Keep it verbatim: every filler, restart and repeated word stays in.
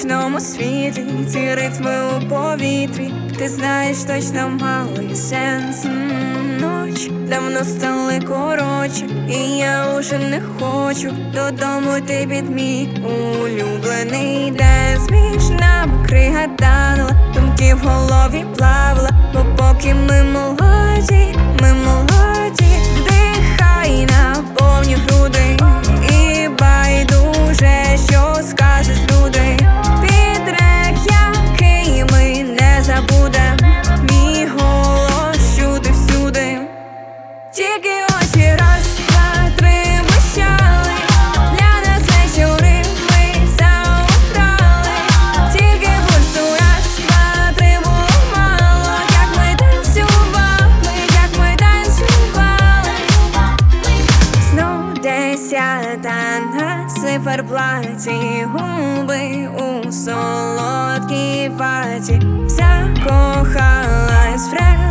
нічному світлі, ці ритми у повітрі, ти знаєш, точно мали сенс. Ноч давно стали коротше, і я уже не хочу додому йти під мій улюблений день. Між нами крига танула, думки в голові плавала, бо поки ми молоді, ми молоді, вдихай на повні груди, і байдуже, що скажуть люди. Підрек, який ми не забудем, мій голос чути всюди. Тільки очі раз, два, три блищали, для нас вечори ми заобрали. Тільки пульсу раз, два, три було мало, як ми танцювали, як ми танцювали. Знов десята на циферблаті, губи у солодкій ваті, закохалась в